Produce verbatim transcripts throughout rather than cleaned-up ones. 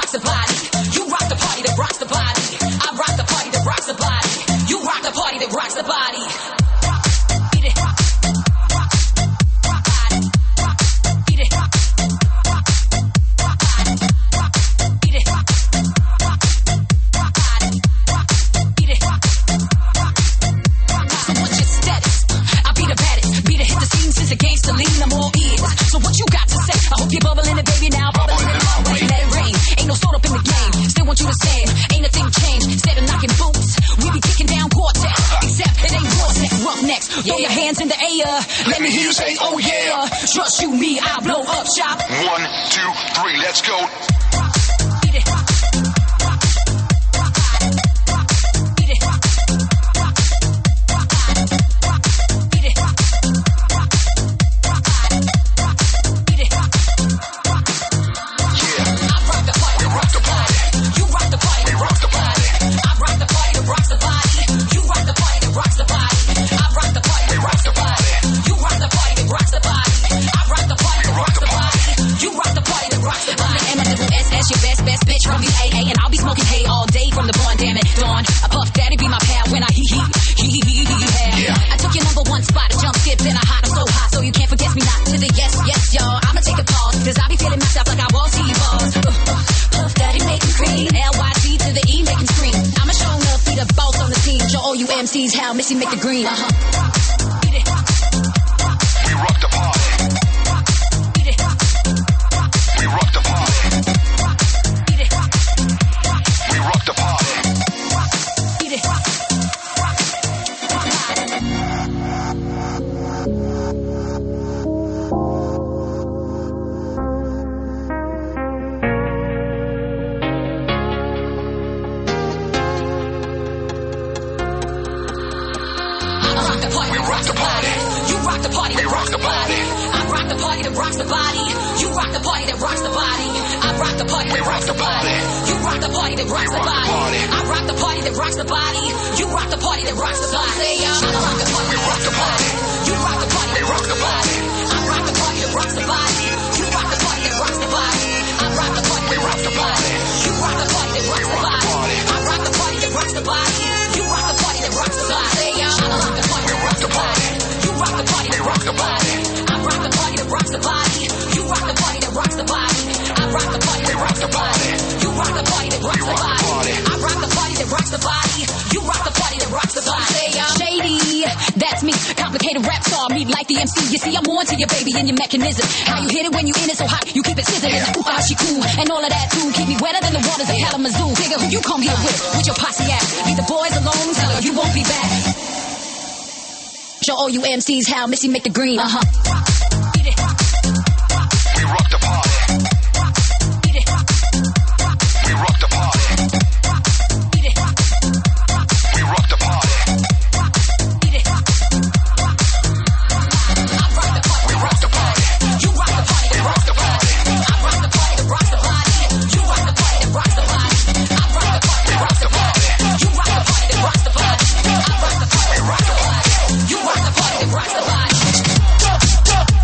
rocks the body. You rock the party that rocks the body. I rock the party that rocks the body. You rock the party that rocks the body. Beat it. Beat it. Beat it. Beat it. So what's your status? I be the baddest. Be the hit the scene since the game's to lean. I'm all ears. So what you got to say? I hope you're bubbling it, baby, now. Bubbling it all way. Let it rain. Ain't no sort up in the game. Still want you the same. Ain't a thing changed. Instead of knocking boots, we be kicking down quartet. Except it ain't raw sex. Rough necks. Throw your hands in the air. Let me hear you say, oh yeah. Trust you, me, I blow up shop. One, two, three, let's go. Beat it. Beat it. Beat it. Beat it. Yeah, I rock the party. we rock the party. You rock the party. We rock the party. I rock the party that rocks the body. You rock the party that rocks the body. I rock the party that rocks the body. You rock the party that rocks the body. I rock the party that rocks the body. You rock the party that rocks the body. I'm the M W S S, your best, best bitch from the A A. And I'll be smoking hay all day from the barn, damn it. Dawn, a puff daddy be my pal when I hee hee. Hee hee hee hee hee. Yeah. I took your number one spot, a jump skip, then I hot, I'm so hot, so you can't forget me not to the yes, yes, y'all. I'ma take a pause, cause I be feeling myself like I was T-balls. Uh, puff daddy making cream, L Y C to the E making scream. I'ma show enough, be the boss on the team. Show all you M Cs how Missy make the green. Uh-huh. Beat it. We rock the party. Beat it. We rock the party. Beat it. We rock the party. Beat it. We rock the party. You rock the party We that rock rocks the the body. party. I rock the party that rocks the body. You rock the party that rocks the body. I rock the party We that rock rocks the the body. party. You rock the party that rocks the rock the body. party. I rock the party that rocks the body. You rock the party that rocks the body. Say y'all. I rock the party. We rock the party. You rock the party We that rock rocks the the body. I rock the party that rocks the body. You rock the party that rocks the body. I rock the party We that rock rocks the the body. party. You rock the party that rocks the rock the body. party. I rock the party that rocks the body. You rock the party that rocks the body. Say y'all. I rock the party We that rock rocks the the body. party. You rock the party We that rock rocks the the body. I rock the party that rocks the body. You rock the party that rocks the body. I rock the party We that rock rocks the the body. party. You rock the party that rocks We the rock the body. party. I rock the party that rocks the body. You rock the party that rocks the body. Say y'all. Shady, that's me. Complicated rap star, me like the M C. You see, I'm on to your baby and your mechanism. How you hit it when you in it so hot, you keep it sizzling. Ooh, ah, she cool, and all of that too. Keep me wetter than the waters of Kalamazoo. Figure who you come here with, with your posse at. Leave the boys alone, tell her you won't be back. Show all you M Cs how Missy make the green. Uh huh. Beat it. We rock the party. Beat it. We rock the party. Beat it. We rock the party. Beat it. I rock the party. We rock the party. You rock the party. We rock the party. I rock the party that rocks the body. You rock the party that rocks the body. I rock the party that rocks the body. You rock the party that rocks the body. I rock the party that rocks the body. You rock the party that rocks the body.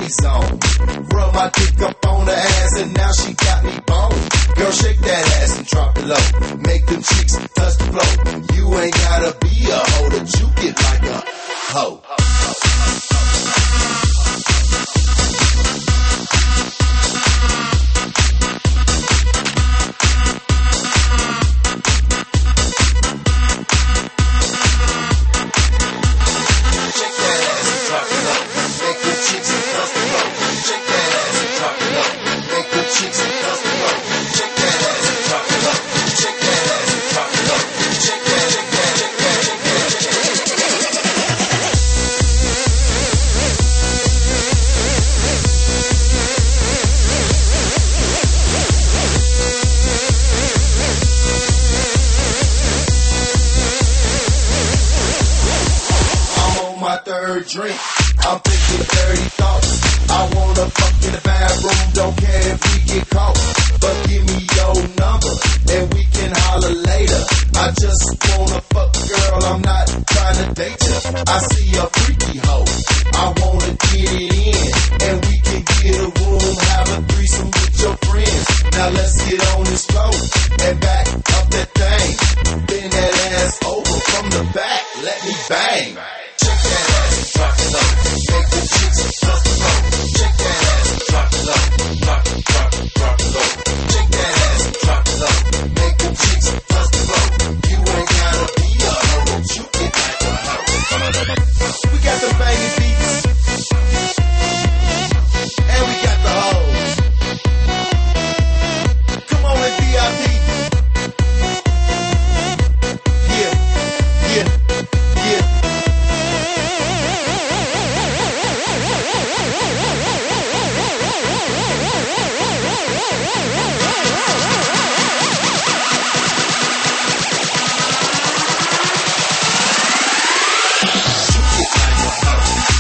zone. Rub my dick up on her ass and now she got me boned. Girl, shake that ass and drop it low. Make them cheeks touch the floor. You ain't gotta be a hoe to juke it like a hoe. Drink. I'm thinking dirty thoughts. I wanna fuck in the bathroom, don't care if we get caught. But give me your number and we can holler later. I just wanna fuck, girl, I'm not trying to date you. I see a freaky hoe, I wanna get it in. And we can get a room, have a threesome with your friends. Now let's get on this floor and back up that thing. Bend that ass over from the back, let me bang. Check that ass and drop it low. Make the chicks touch the floor. Check that ass and drop it low. Drop it, drop it, drop it low. Check that ass and drop it low. Make the chicks touch the floor. You ain't gotta be a hoe, you get like a hoe. We got the banging beats, and we got the hoes. Come on and V I P. Yeah, yeah, yeah. You get like a hoe.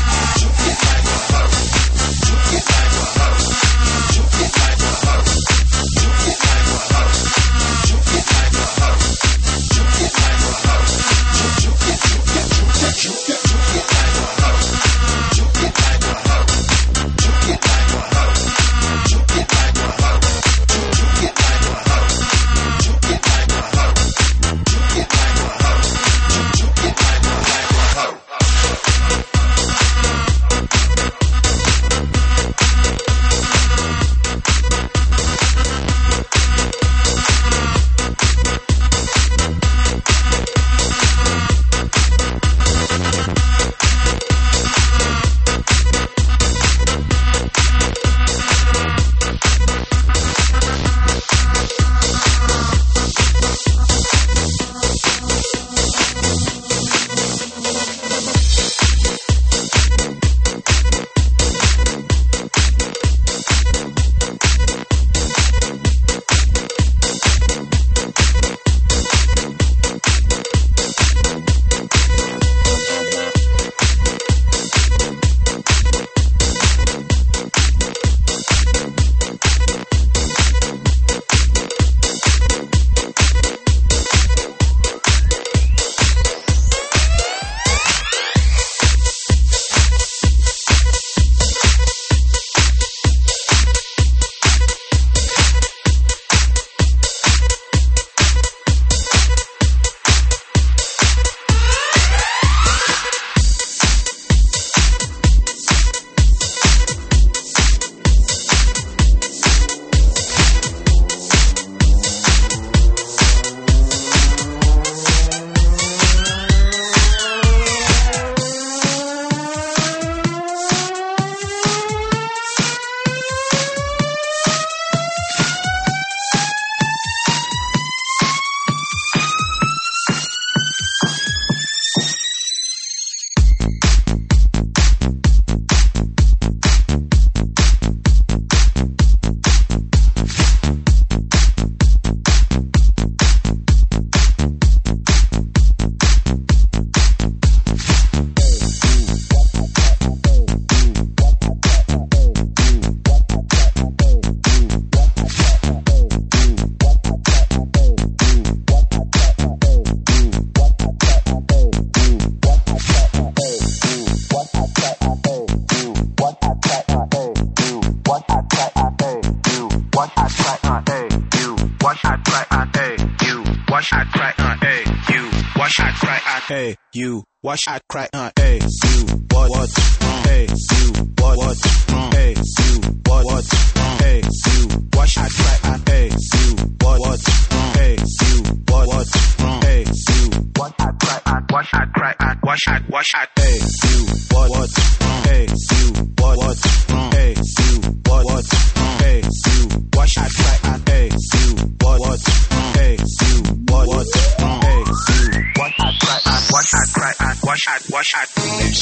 Hey, you, wash out crack, uh, hey, you, what, what's wrong? Hey, you, what, what's wrong? Hey, you, what, what's wrong? Hey, you, wash out crack, uh, hey, you, what, what's wrong? Hey, you, what, what's wrong? Hey, you, what, out crack, uh, wash out crack, uh, wash out, wash out, hey, you, what, what's wrong? Hey, you, what, what's wrong? Hey, you, what, what's wrong? Hey, you, wash out crack, uh, hey, you, what, what's wrong? Hey, you, what, what's wrong? Hey, you, what, out crack, uh, wash out crack, uh, wash out, wash out.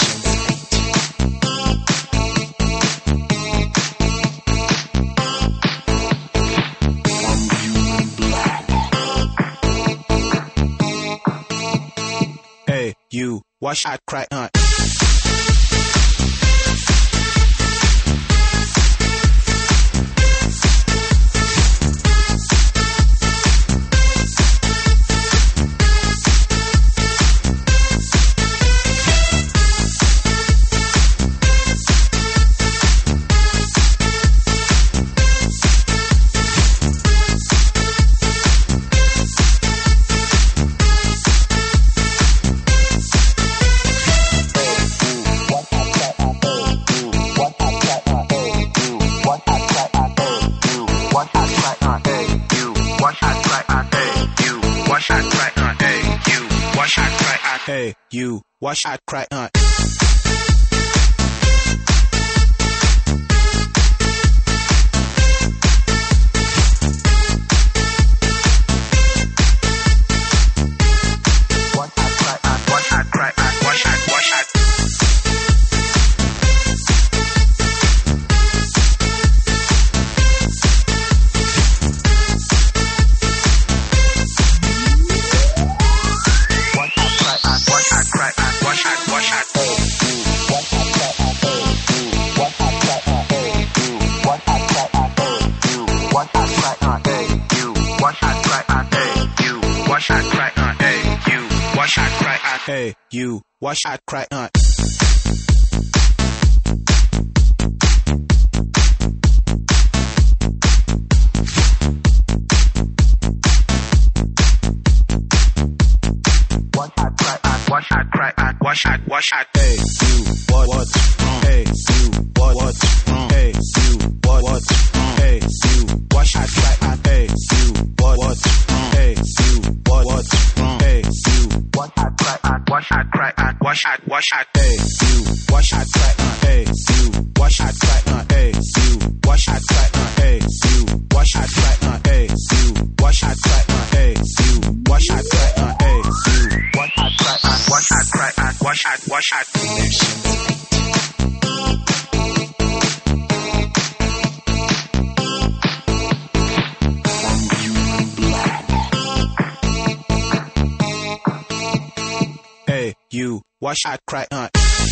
Hey, you, wash out crack, uh. Hey, you, wash out crack, uh. Hey, you, wash out crack, uh. Wash out crack, uh, wash out, wash out. Hey, you, what, what's wrong? Hey, you, what, what's wrong? Hey, you, what, what's wrong? Hey, you, wash out crack, uh, hey, you, what, what's wrong? Hey, you, what, what's wrong? Hey, you, what, out crack, uh, wash out crack, uh, wash out, wash out. Hey, you, wash out crack, uh, hey, you, wash out crack, uh, hey, you, wash out crack, uh, hey, you, wash out crack, uh, hey, you, wash out crack, uh, hey, you, wash out crack, uh, hey, you, what, out crack, uh, wash out crack, uh, wash out, wash out. Hey, you, wash out crack, uh.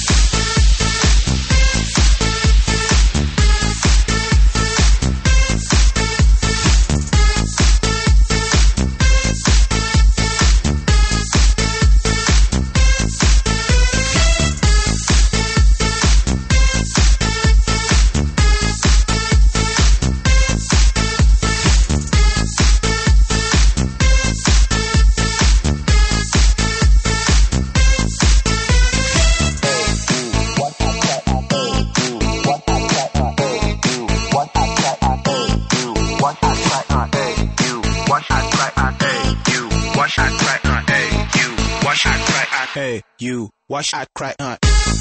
Hey, you, wash out crack, uh.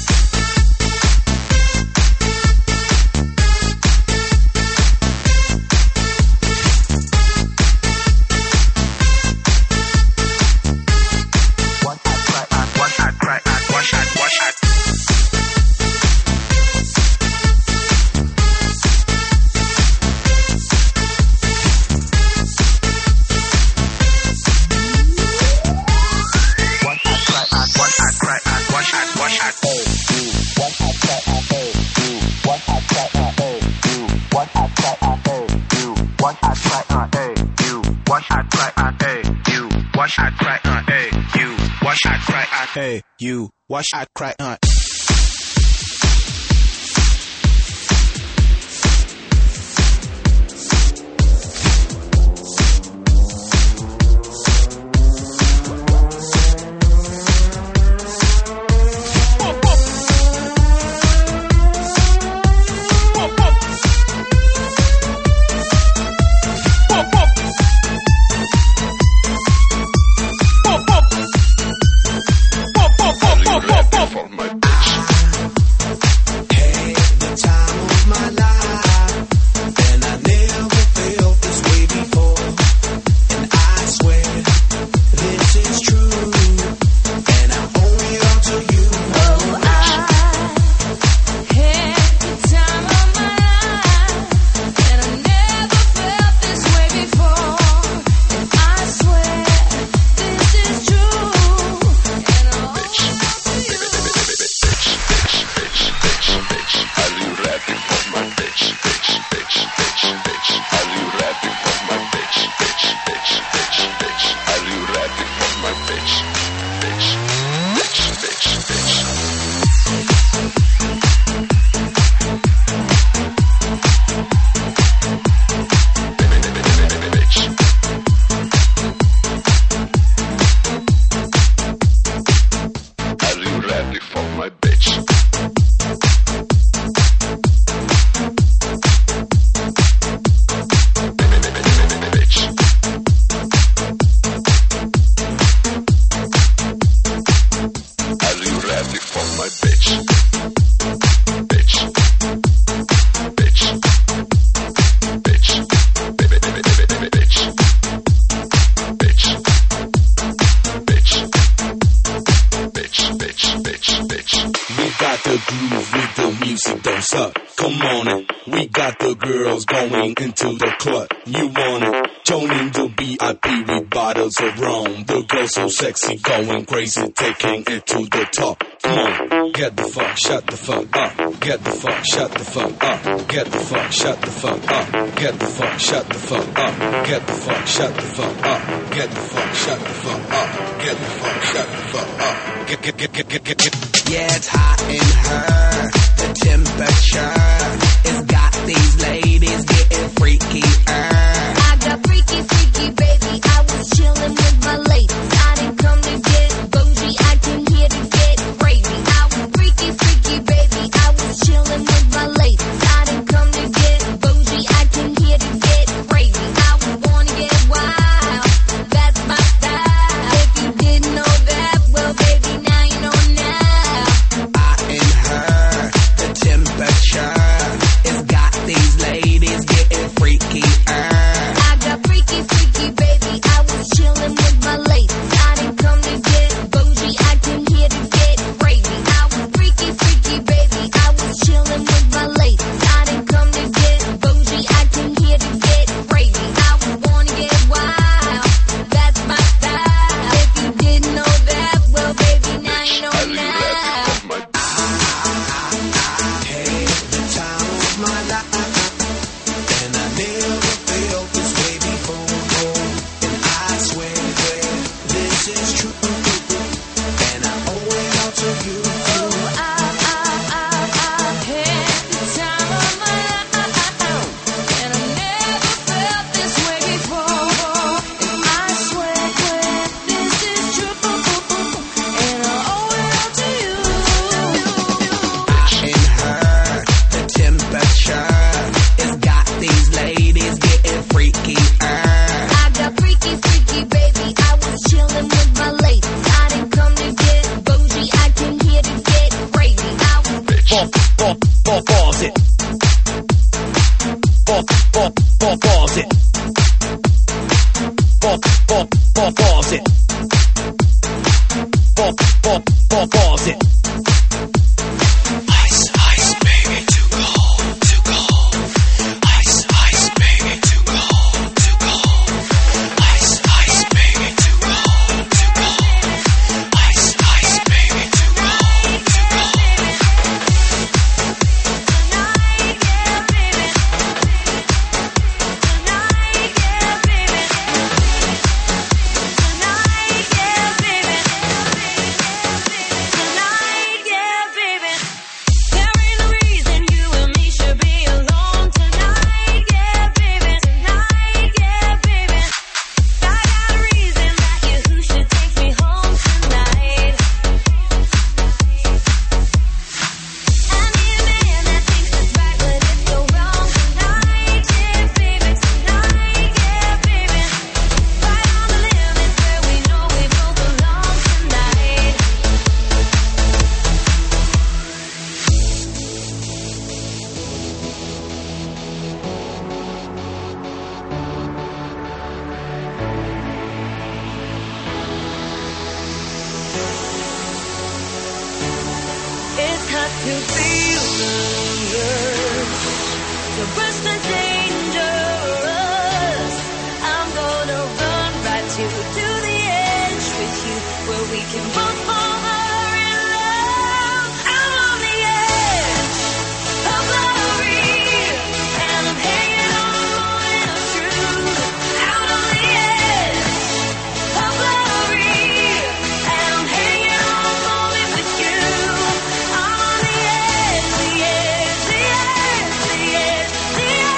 Hey, you, wash out crack, uh. let you fuck my bitch. Bitch. Bitch. Bitch. Baby, baby, baby, baby, bitch. Bitch. Bitch. Bitch, bitch, bitch, bitch. We got the groove with the music, don't suck. Come on in. We got the girls going into the club. You want it? Join in the V I P with bottles of rum. The girls so sexy, going crazy, taking it to the top. Come on, get the fuck, shut the fuck up. Get the fuck, shut the fuck up. Get the fuck, shut the fuck up. Get the fuck, shut the fuck up. Get the fuck, shut the fuck up. Get the fuck, shut the fuck up. Get the fuck, shut the fuck up. Get, get, get, get, get, get, get. Yeah, it's hot in her. The temperature has got these ladies getting freaky. Uh. I got freaky, freaky, baby. I was chilling with my ladies. I didn't come to get bougie. I came here to get crazy. I was freaky, freaky, baby. I was chilling with my ladies. I didn't come to get bougie. I came here to get crazy. I was born to get wild. That's my style. If you didn't know that, well, baby, now you know now. Hot in her. The temperature has got these ladies getting freaky. Uh. I got freaky, freaky, baby. I was chilling with my ladies. I didn't come to get bougie. I came here to get crazy. I was freaky, freaky, baby. I was chilling with my ladies. I didn't come to get bougie. I came here to get crazy. I was born to get wild. That's my style. If you didn't know that, well, baby, now you know I'll let you now. fuck my Hey, the time of my life, and I never felt this way before. And I swear that this is true, and I owe it all to you. Oh, I, I, I, I've had the time of my life, and I never felt this way before. And I swear that this is true, and I owe it all to you. Hot in her, the temperature has got these ladies getting freaky. Uh. I got freaky, freaky, baby. I was chilling with my ladies. I didn't come to get bougie. I came here to get crazy. I was Pause, pause, pause, pause it. Pause, pause, pause, pause it. Pause, pause, pause, pause it. Pause, pause, pause, pause it. Ice, ice, baby, too cold, too cold. Ice, ice, baby, too cold, too cold. Ice, ice, baby, too cold, too cold. Ice, ice, baby, too cold, too cold. tonight, yeah, baby. Tonight, yeah, baby. Tonight, yeah, baby. Tonight, yeah, baby. There ain't no reason you and me should be alone tonight, yeah, baby. Tonight, yeah, baby. I got a reason that you who should take me home tonight. I need a man that thinks it's right, but it's so wrong tonight, yeah, baby. Tonight, yeah, baby. Right on the limit where we know we both belong tonight. It's hard to feel dangerous, so burst and dangerous. I'm gonna run right to to the edge with you, where we can both fall in love. I'm on the edge of glory, and I'm hanging on more than a screw. Out on the edge of glory, and I'm hanging on more than with you. I'm on the edge, the edge, the edge, the edge, the edge.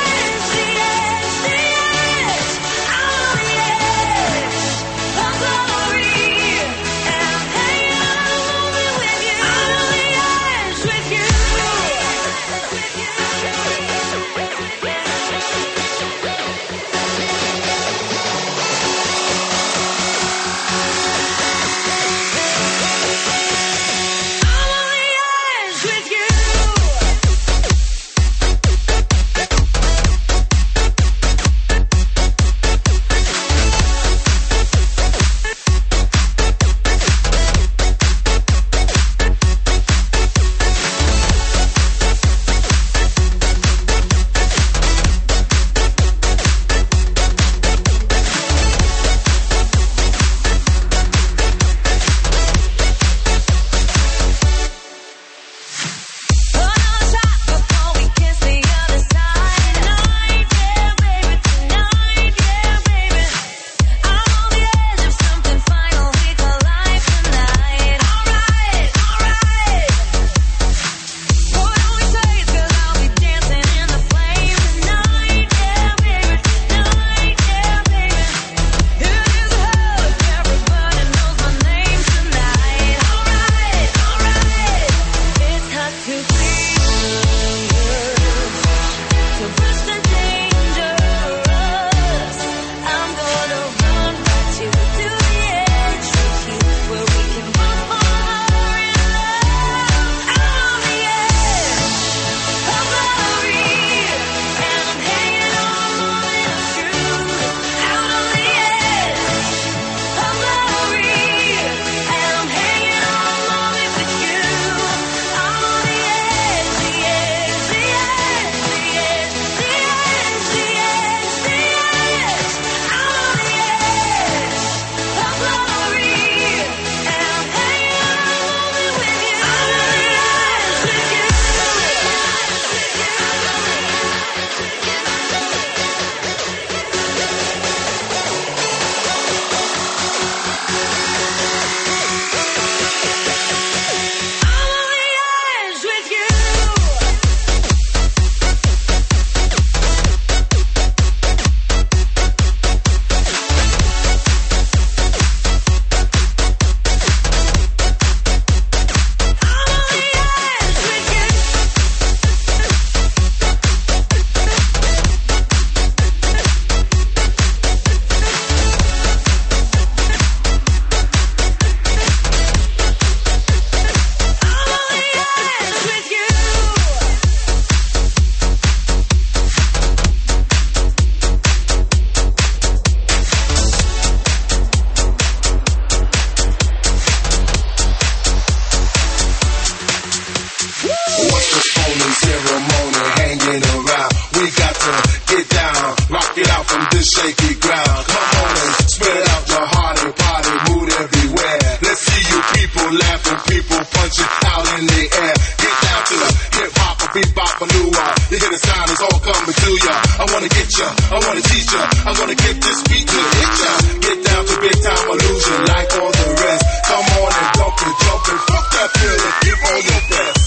hanging around. We got to get down, rock it out from this shaky ground. Come on and spread out your heart and party, mood everywhere. Let's see you people laughing, people punching out in the air. Get down to the hip hop, a bebop, a new one. You hear the sound, it's all coming to ya. I wanna get ya, I wanna teach ya, I'm gonna get this beat to hit ya. Get down to big time illusion like all the rest. Come on and dump and jump and fuck that feeling, give all your best.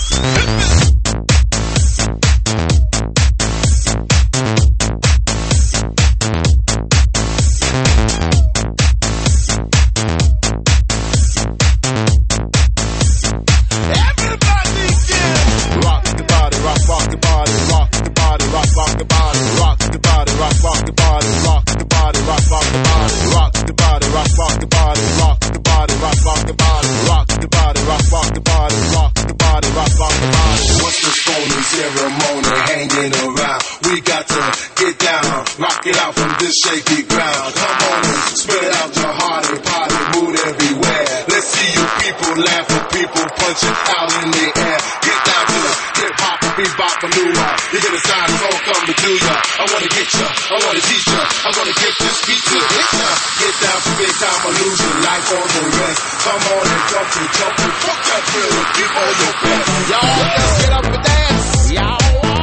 Shaky ground. Come on and spread out your heart and party, mood everywhere. Let's see you people laughing, people punching out in the air. Get down to the hip hop, bebop, a new one. You hear the sound, it's all coming to ya. I wanna get ya, I wanna teach ya, I'm gonna get this beat to hit ya. Get down to big time illusion like all the rest. Come on and jump and jump and fuck that feeling, give all your best. Y'all just get up and dance, y'all.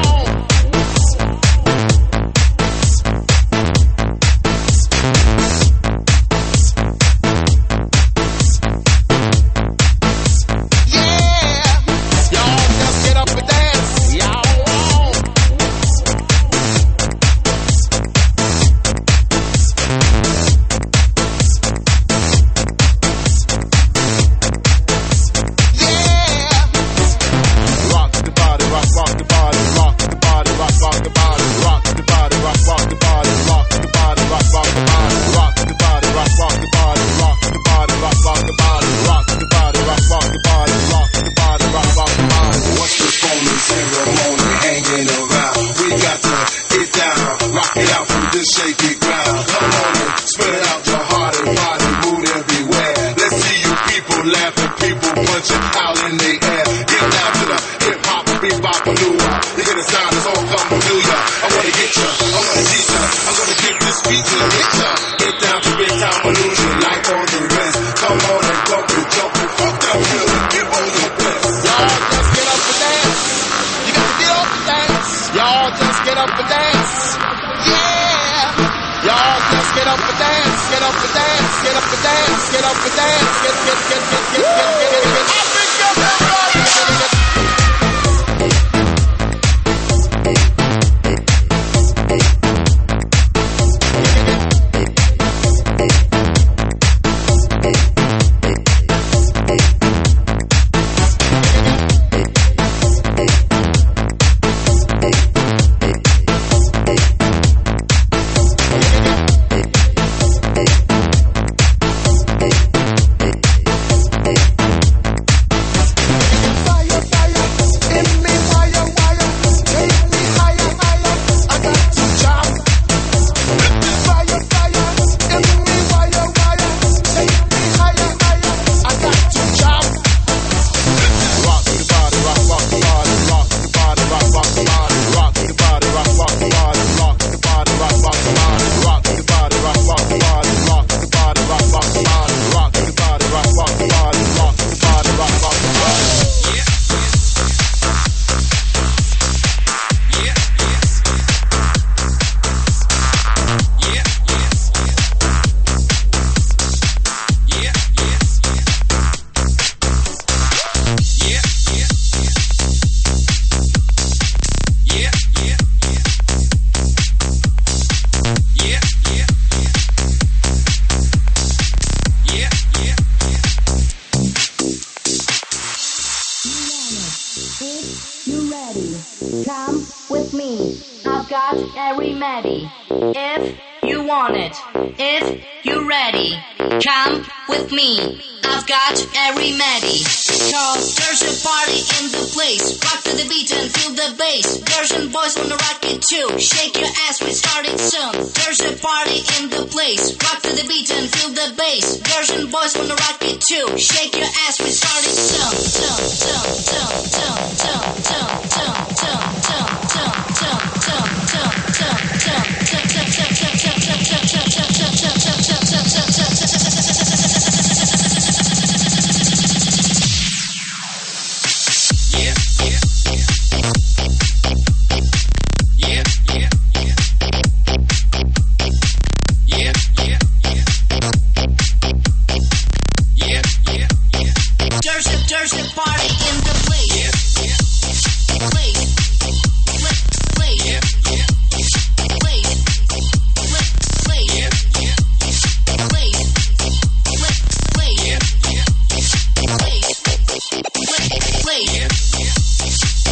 remedy. If you want it, if you're ready, come with me. I've got a remedy. Cause there's a party in the place. Rock to the beat and feel the bass. Girls and boys wanna rock it too. Shake your ass, we started soon. There's a party in the place. Rock to the beat and feel the bass. Girls and boys wanna rock it too. Shake your ass, we started soon. Soon, soon, soon, soon, soon, soon, soon, soon, soon, soon.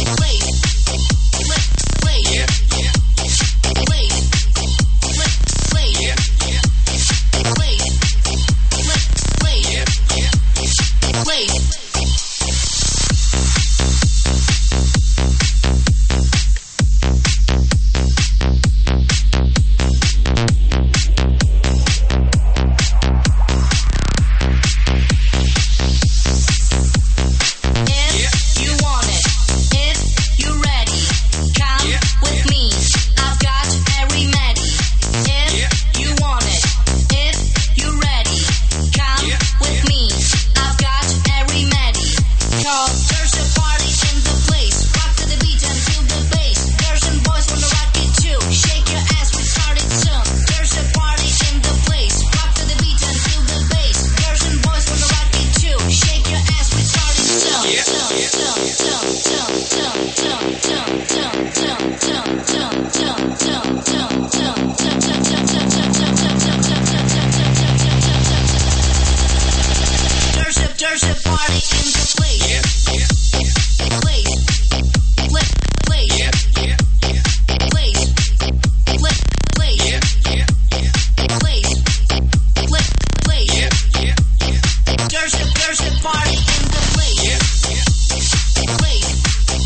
There's a party in the place. Place.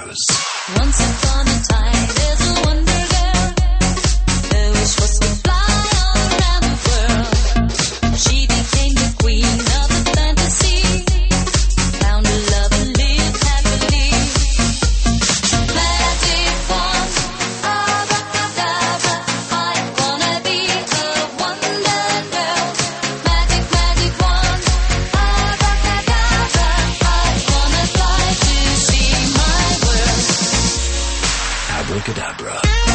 dangerous. Once upon a time, there's a wonder girl. Her wish was to fly all around the world. She became the queen of the fantasy. Found a love and lived happily. Magic wand, abracadabra. I wanna be a wonder girl. Magic, magic wand, abracadabra. I wanna fly to see my world. Abracadabra.